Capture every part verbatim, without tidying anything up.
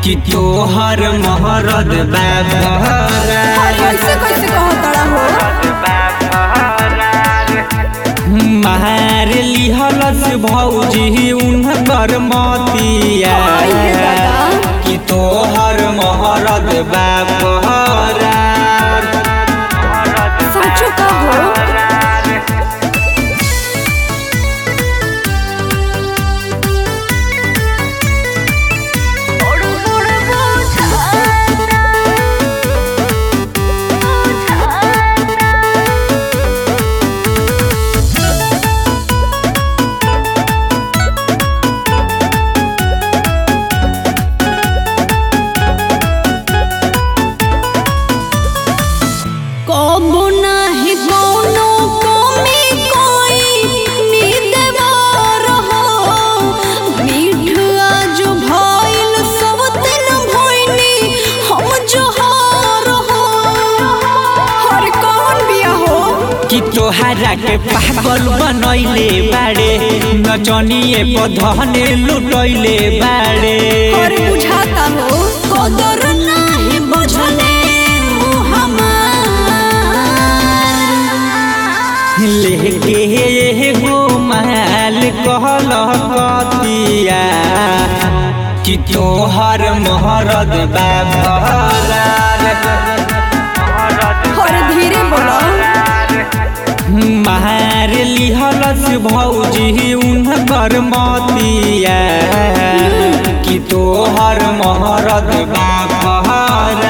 कि तोहर महरद बाबरा कैसे कैसे कहतड़ा हो मार लिहलस भौजी उनकर मतिया कि तोहर महरद बाबरा सचो का हो कि तोहरा के पागल बनैले बाड़े नचनिए पधने लुटैले बाड़े और बुझाता हो कदर नहीं बुझले लेके हो माल कहल कतिया कि तोहर महरद बाबरा और धीरे बोलो मार लिहलस भौजी उनकर मतिया कि तोहर महरद बाबरा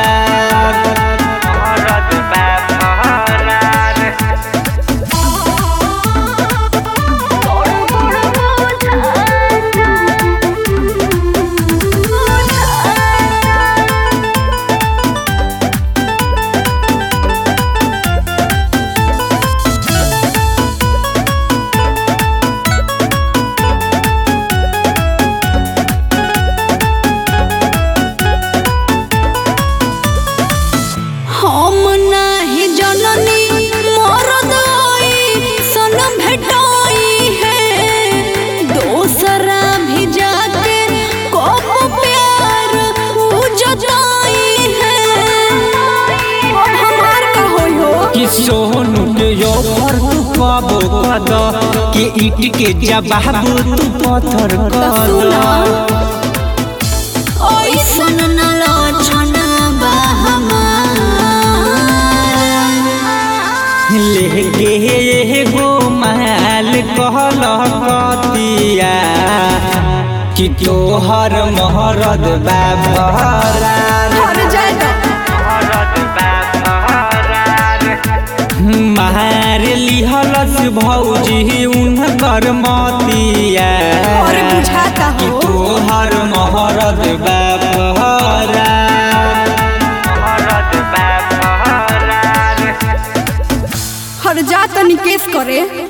सोनू के योपर तू कबो कद के ईट के जवाब तू पत्थर कद ओइसन न लक्षण बा हमार लेके गो माल कहल कतिया कि तोहर महरद बाबरा मार लिहलस भौजी उनकर मतिया और बुझाता हो कि तोहर महरद बाबरा हर जा तनी केस करे।